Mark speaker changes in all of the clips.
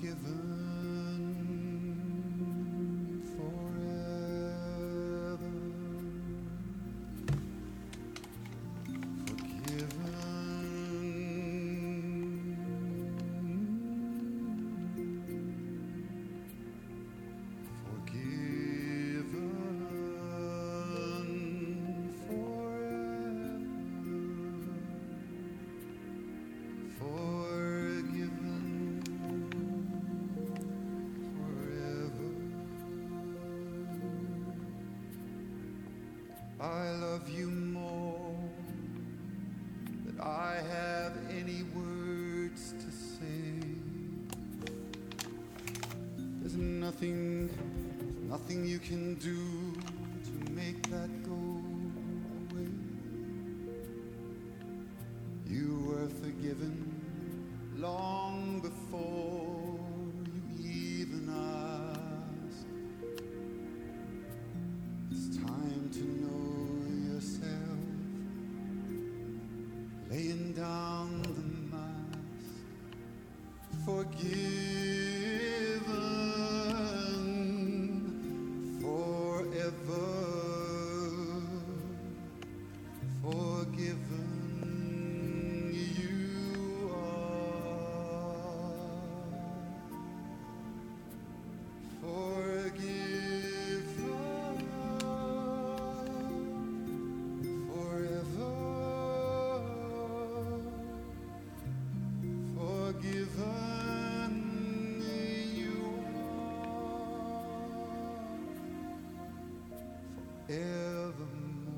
Speaker 1: I love you more than I have any words to say. There's nothing you can do to make that go away. You were forgiven long before you even asked. It's time to know yourself, laying down the mask, forgiven forever, forgiven you are, forgiven forever, forgiven you are, evermore.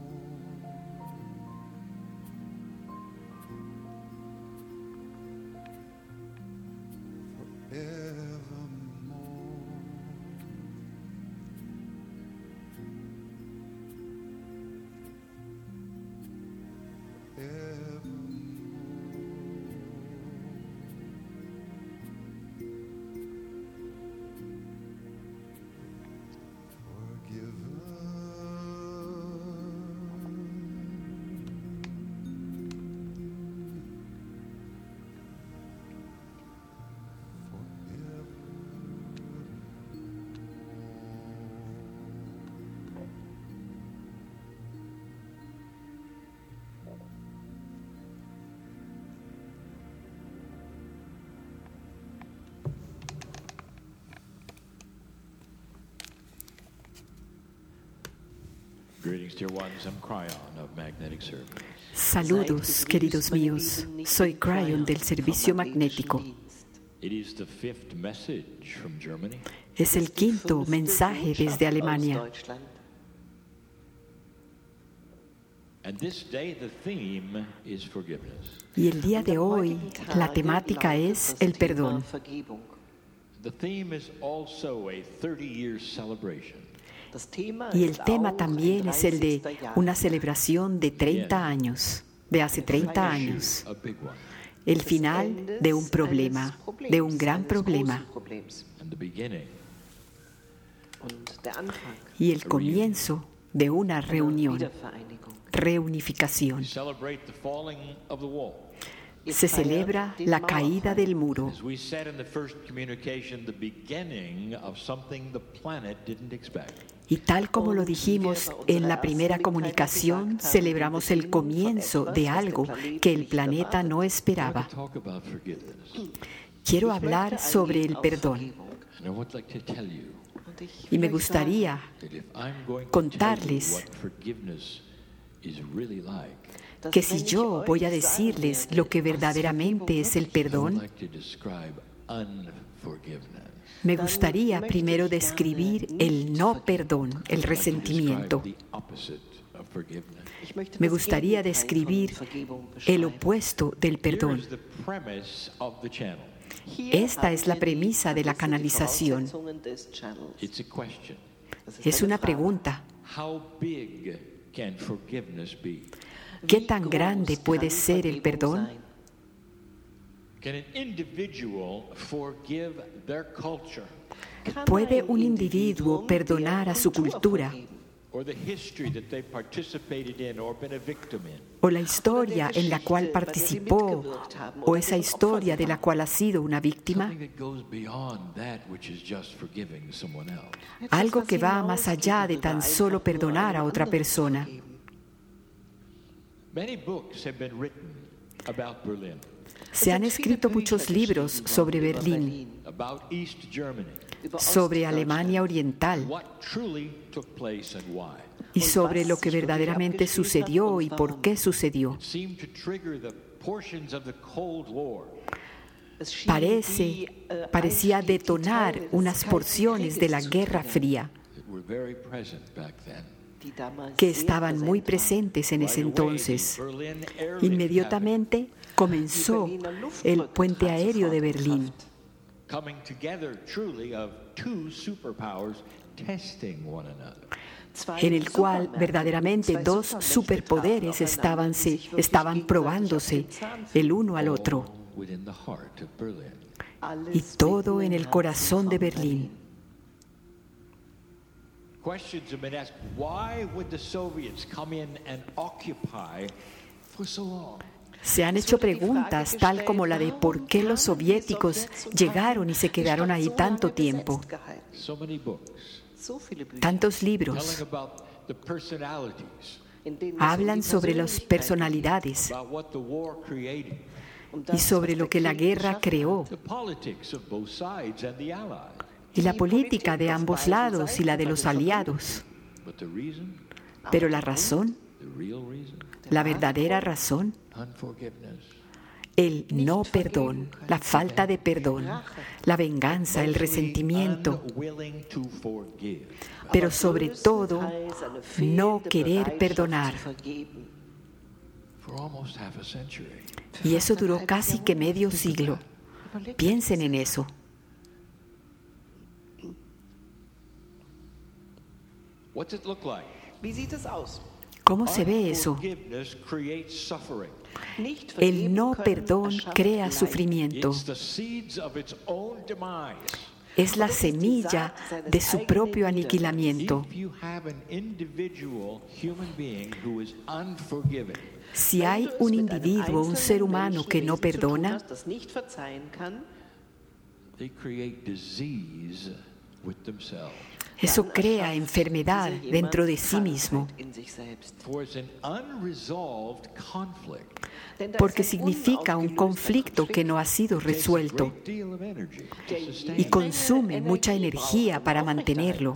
Speaker 2: Saludos, queridos míos. Soy Cryon del Servicio Magnético. Es el quinto mensaje desde Alemania. Y el día de hoy, la temática es el perdón. Y el tema también es el de una celebración de 30 años, de hace 30 años. El final de un problema, de un gran problema. Y el comienzo de una reunión, reunificación. Se celebra la caída del muro. Y tal como lo dijimos en la primera comunicación, celebramos el comienzo de algo que el planeta no esperaba. Quiero hablar sobre el perdón. Y me gustaría contarles que si yo voy a decirles lo que verdaderamente es el perdón, me gustaría primero describir el no perdón, el resentimiento. Me gustaría describir el opuesto del perdón. Esta es la premisa de la canalización. Es una pregunta. ¿Qué tan grande puede ser el perdón? ¿Puede un individuo perdonar a su cultura? o la historia en la cual participó, o esa historia de la cual ha sido una víctima, algo que va más allá de tan solo perdonar a otra persona. Se han escrito muchos libros sobre Berlín, sobre Alemania Oriental y sobre lo que verdaderamente sucedió y por qué sucedió. Parecía detonar unas porciones de la Guerra Fría que estaban muy presentes en ese entonces. Inmediatamente comenzó el puente aéreo de Berlín, en el cual verdaderamente dos superpoderes estaban probándose el uno al otro, y todo en el corazón de Berlín.
Speaker 3: Questions have been asked, why would the Soviets come in and occupy for so long?
Speaker 2: Se han hecho preguntas tal como la de por qué los soviéticos llegaron y se quedaron ahí tanto tiempo. Tantos libros hablan sobre las personalidades y sobre lo que la guerra creó, y la política de ambos lados y la de los aliados. Pero la razón, la verdadera razón, el no perdón, la falta de perdón, la venganza, el resentimiento, pero sobre todo no querer perdonar. Y eso duró casi que medio siglo. Piensen en eso. ¿Cómo se ve eso? El no perdón crea sufrimiento. Es la semilla de su propio aniquilamiento. Si hay un individuo, un ser humano que no perdona, eso crea enfermedad dentro de sí mismo, porque significa un conflicto que no ha sido resuelto y consume mucha energía para mantenerlo.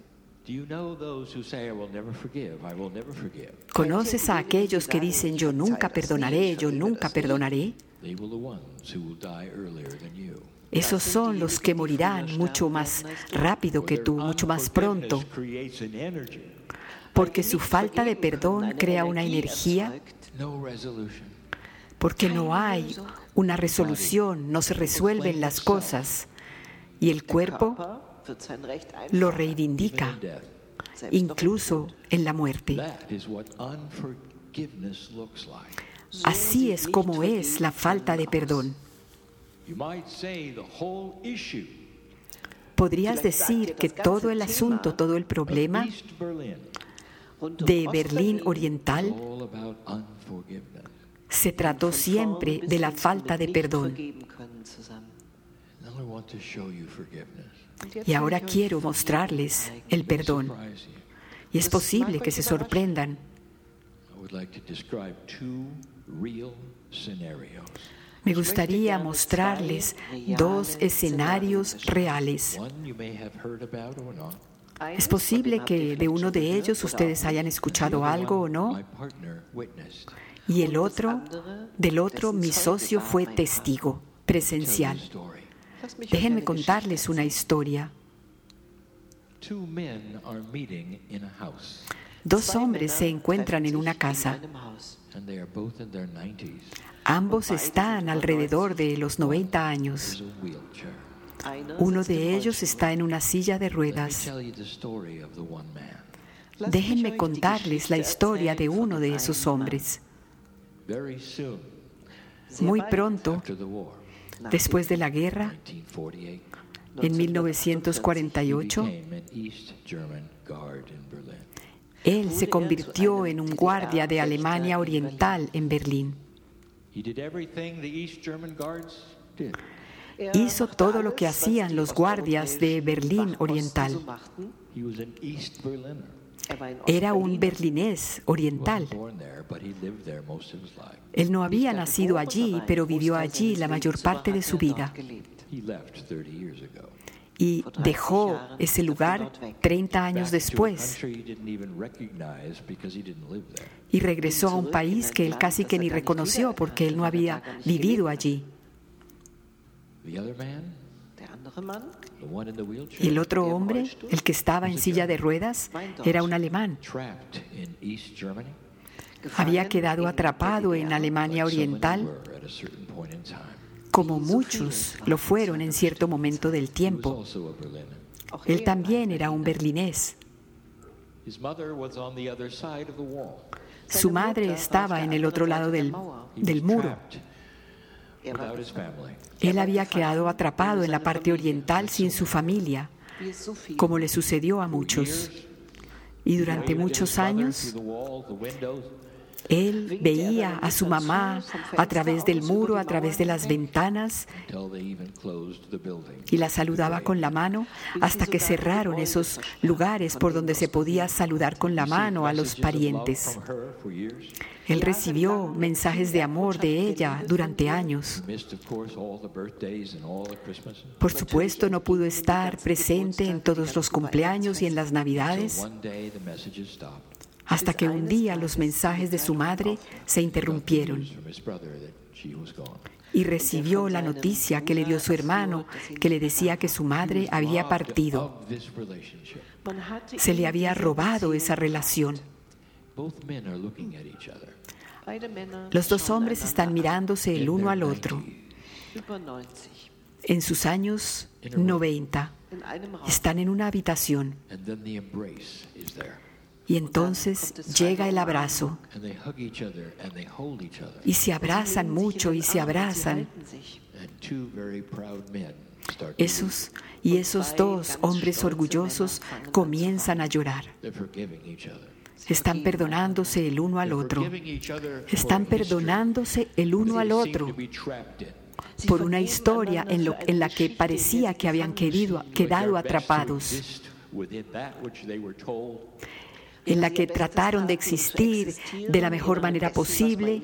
Speaker 2: ¿Conoces a aquellos que dicen yo nunca perdonaré, yo nunca perdonaré? Esos son los que morirán mucho más rápido que tú, mucho más pronto, porque su falta de perdón crea una energía, porque no hay una resolución, no se resuelven las cosas, y el cuerpo lo reivindica, incluso en la muerte. Así es como es la falta de perdón. Podrías decir que todo el asunto, todo el problema de Berlín Oriental se trató siempre de la falta de perdón. Y ahora quiero mostrarles el perdón. Y es posible que se sorprendan. Me gustaría mostrarles dos escenarios reales. Es posible que de uno de ellos ustedes hayan escuchado algo o no. Y del otro, mi socio fue testigo presencial. Déjenme contarles una historia. Dos hombres se encuentran en una casa. Ambos están alrededor de los 90 años. Uno de ellos está en una silla de ruedas. Déjenme contarles la historia de uno de esos hombres. Muy pronto, después de la guerra, en 1948, Él se convirtió en un guardia de Alemania Oriental en Berlín. Hizo todo lo que hacían los guardias de Berlín Oriental. Era un berlinés oriental. Él no había nacido allí, pero vivió allí la mayor parte de su vida. Y dejó ese lugar 30 años después. Y regresó a un país que él casi que ni reconoció porque él no había vivido allí. Y el otro hombre, el que estaba en silla de ruedas, era un alemán. Había quedado atrapado en Alemania Oriental, como muchos lo fueron en cierto momento del tiempo. Él también era un berlinés. Su madre estaba en el otro lado del muro. Él había quedado atrapado en la parte oriental sin su familia, como le sucedió a muchos. Y durante muchos años, él veía a su mamá a través del muro, a través de las ventanas, y la saludaba con la mano hasta que cerraron esos lugares por donde se podía saludar con la mano a los parientes. Él recibió mensajes de amor de ella durante años. Por supuesto, no pudo estar presente en todos los cumpleaños y en las Navidades, hasta que un día los mensajes de su madre se interrumpieron y recibió la noticia que le dio su hermano, que le decía que su madre había partido. Se le había robado esa relación. Los dos hombres están mirándose el uno al otro. En sus años 90, están en una habitación. Y entonces llega el abrazo. Y se abrazan mucho y se abrazan. Esos dos hombres orgullosos comienzan a llorar. Están perdonándose el uno al otro. Están perdonándose el uno al otro por una historia en la que parecía que habían quedado atrapados, en la que trataron de existir de la mejor manera posible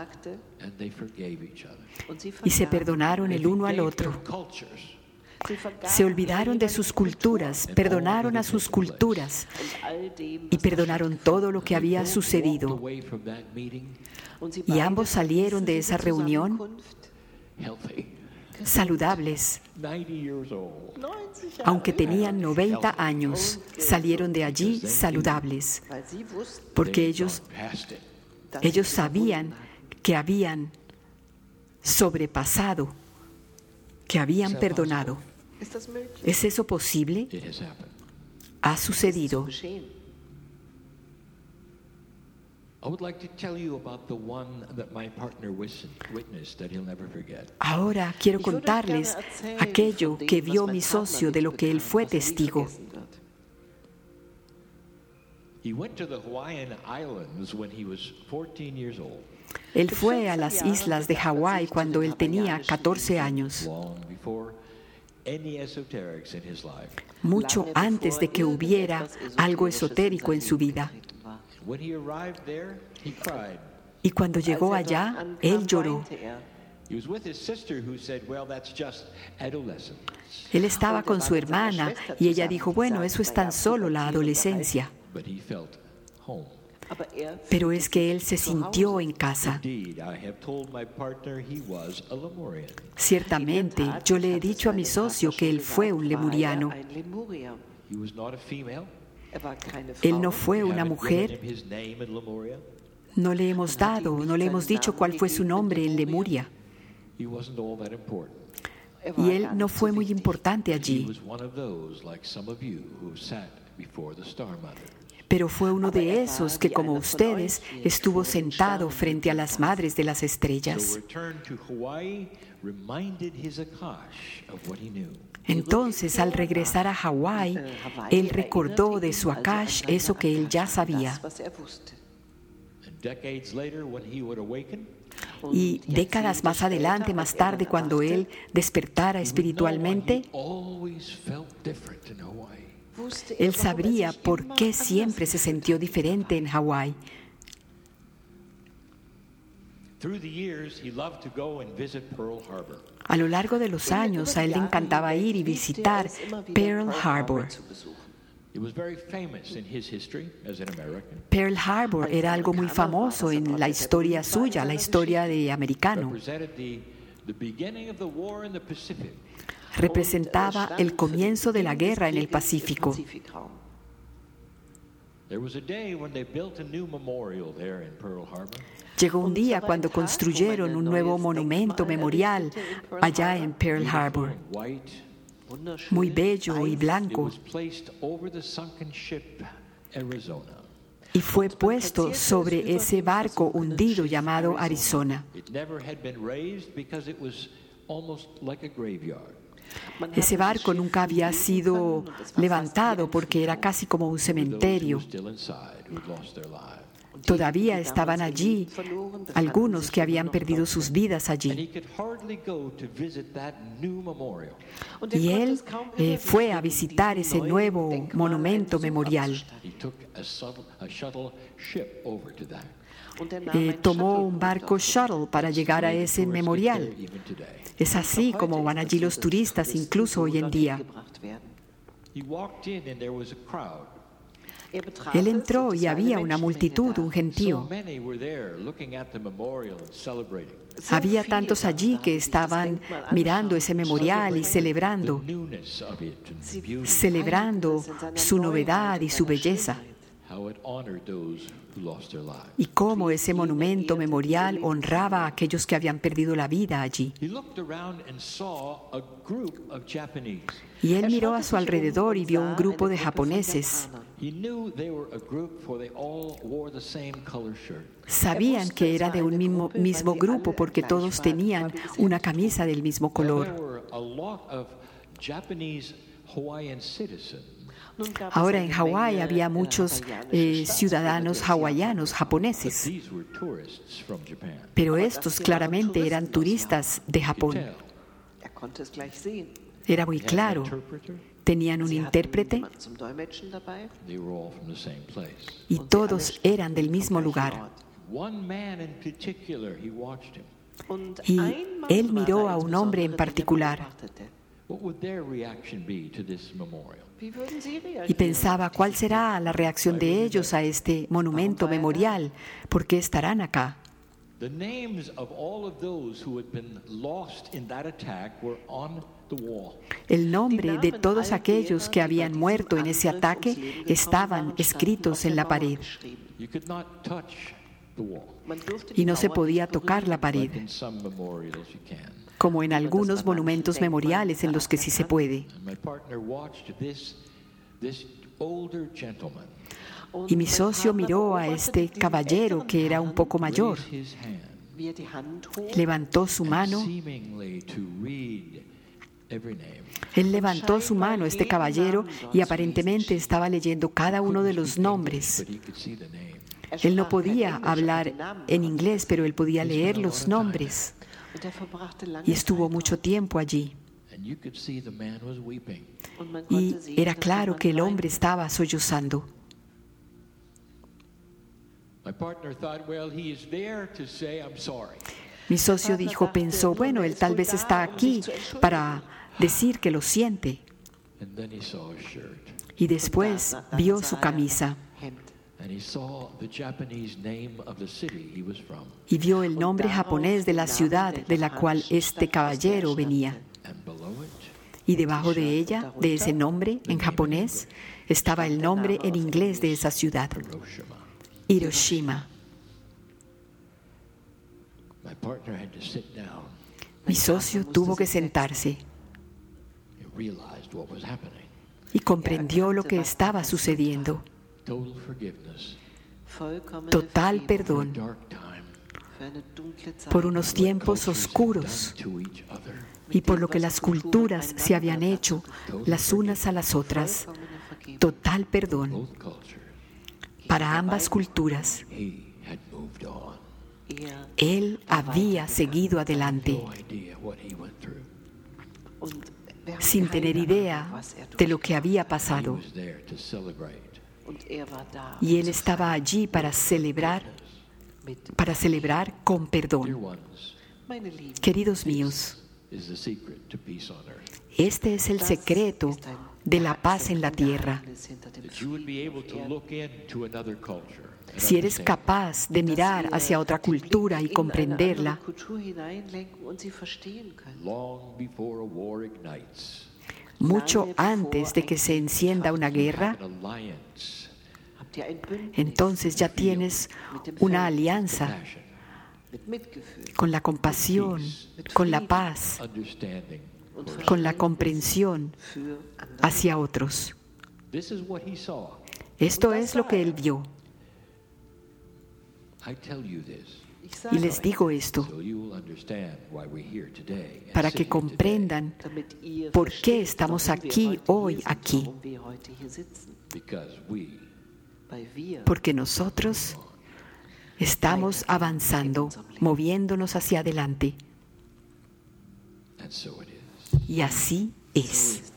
Speaker 2: y se perdonaron el uno al otro. Se olvidaron de sus culturas, perdonaron a sus culturas y perdonaron todo lo que había sucedido. Y ambos salieron de esa reunión saludables. Aunque tenían 90 años, salieron de allí saludables, porque ellos sabían que habían sobrepasado, que habían perdonado. ¿Es eso posible? Ha sucedido. Ahora quiero contarles aquello que vio mi socio, de lo que él fue testigo. Él fue a las islas de Hawái cuando él tenía 14 años, mucho antes de que hubiera algo esotérico en su vida. Y cuando llegó allá, él lloró. Él estaba con su hermana y ella dijo, bueno, eso es tan solo la adolescencia. Pero es que él se sintió en casa. Ciertamente, yo le he dicho a mi socio que él fue un lemuriano. Él no fue una mujer. No le hemos dicho cuál fue su nombre en Lemuria. Y él no fue muy importante allí. Pero fue uno de esos que, como ustedes, estuvo sentado frente a las madres de las estrellas. Entonces, al regresar a Hawái, él recordó de su Akash eso que él ya sabía. Y décadas más adelante, más tarde, cuando él despertara espiritualmente, él sabría por qué siempre se sintió diferente en Hawái. A lo largo de los años, a él le encantaba ir y visitar Pearl Harbor. Pearl Harbor era algo muy famoso en la historia suya, la historia de americano. Representaba el comienzo de la guerra en el Pacífico. Llegó un día cuando construyeron un nuevo monumento memorial allá en Pearl Harbor, muy bello y blanco, y fue puesto sobre ese barco hundido llamado Arizona. Ese barco nunca había sido levantado porque era casi como un cementerio. Todavía estaban allí algunos que habían perdido sus vidas allí. Y él fue a visitar ese nuevo monumento memorial. Tomó un barco shuttle para llegar a ese memorial. Es así como van allí los turistas, incluso hoy en día. Él entró y había una multitud, un gentío. Había tantos allí que estaban mirando ese memorial y celebrando su novedad y su belleza. Y cómo ese monumento memorial honraba a aquellos que habían perdido la vida allí. Y él miró a su alrededor y vio un grupo de japoneses. Sabían que era de un mismo grupo porque todos tenían una camisa del mismo color. Ahora en Hawái había muchos ciudadanos hawaianos japoneses, pero estos claramente eran turistas de Japón. Era muy claro. Tenían un intérprete y todos eran del mismo lugar. Y él miró a un hombre en particular y pensaba, ¿cuál será la reacción de ellos a este monumento memorial? ¿Por qué estarán acá? El nombre de todos aquellos que habían muerto en ese ataque estaban escritos en la pared. Y no se podía tocar la pared, como en algunos monumentos memoriales en los que sí se puede. Y mi socio miró a este caballero que era un poco mayor. Levantó su mano. Él levantó su mano, este caballero, y aparentemente estaba leyendo cada uno de los nombres. Él no podía hablar en inglés, pero él podía leer los nombres. Y estuvo mucho tiempo allí. Y era claro que el hombre estaba sollozando. Mi socio pensó, bueno, él tal vez está aquí para decir que lo siente. Y después vio su camisa. Y vio el nombre japonés de la ciudad de la cual este caballero venía. Y debajo de ella, de ese nombre en japonés, estaba el nombre en inglés de esa ciudad: Hiroshima. Mi socio tuvo que sentarse y comprendió lo que estaba sucediendo. Total perdón por unos tiempos oscuros y por lo que las culturas se habían hecho las unas a las otras. Total perdón para ambas culturas. Él había seguido adelante sin tener idea de lo que había pasado. Y él estaba allí para celebrar con perdón. Queridos míos, este es el secreto de la paz en la tierra. Si eres capaz de mirar hacia otra cultura y comprenderla, mucho antes de que se encienda una guerra, entonces ya tienes una alianza con la compasión, con la paz, con la comprensión hacia otros. Esto es lo que él vio. Y les digo esto para que comprendan por qué estamos hoy aquí. Porque nosotros estamos avanzando, moviéndonos hacia adelante. Y así es.